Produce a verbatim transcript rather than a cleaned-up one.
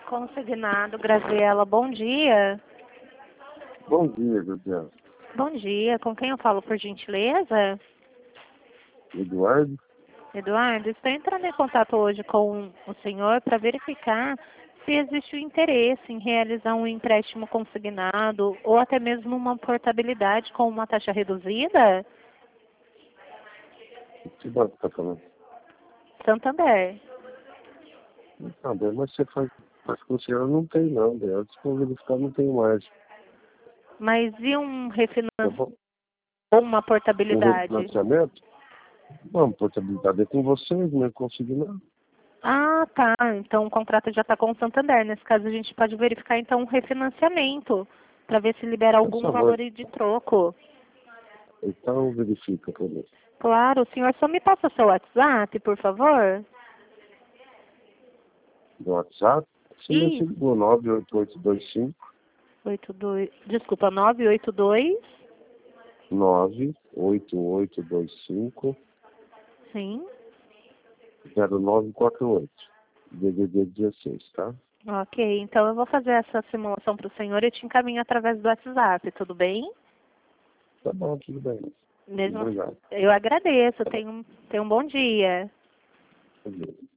Consignado, Graziela, bom dia. Bom dia, Gabriel. Bom dia, com quem eu falo, por gentileza? Eduardo? Eduardo, estou entrando em contato hoje com o senhor para verificar se existe o interesse em realizar um empréstimo consignado ou até mesmo uma portabilidade com uma taxa reduzida? Que banco está falando? Santander. Não, bem, mas você faz, faz com o senhor não tem não, Deus. Se for verificar, não tem mais. Mas e um Tá refinanciamento bom? ou uma Um portabilidade? refinanciamento? Não, portabilidade é com vocês, não é consignado. Ah, tá. Então o contrato já está com o Santander. Nesse caso, a gente pode verificar então um refinanciamento para ver se libera Por algum favor, valor de troco. então verifica para mim. Claro, o senhor só me passa o seu WhatsApp, por favor? No WhatsApp, você me Isso. ligou nove oito oito dois cinco oito dois, desculpa, nove oito dois. nove oito oito dois cinco Sim. zero nove quatro oito. D D D dezesseis, tá? Ok, então eu vou fazer essa simulação para o senhor e te encaminho através do WhatsApp, tudo bem? Tá bom, tudo bem. Mesmo, Obrigado. eu agradeço. Tenha um, tenha um bom dia. Beleza.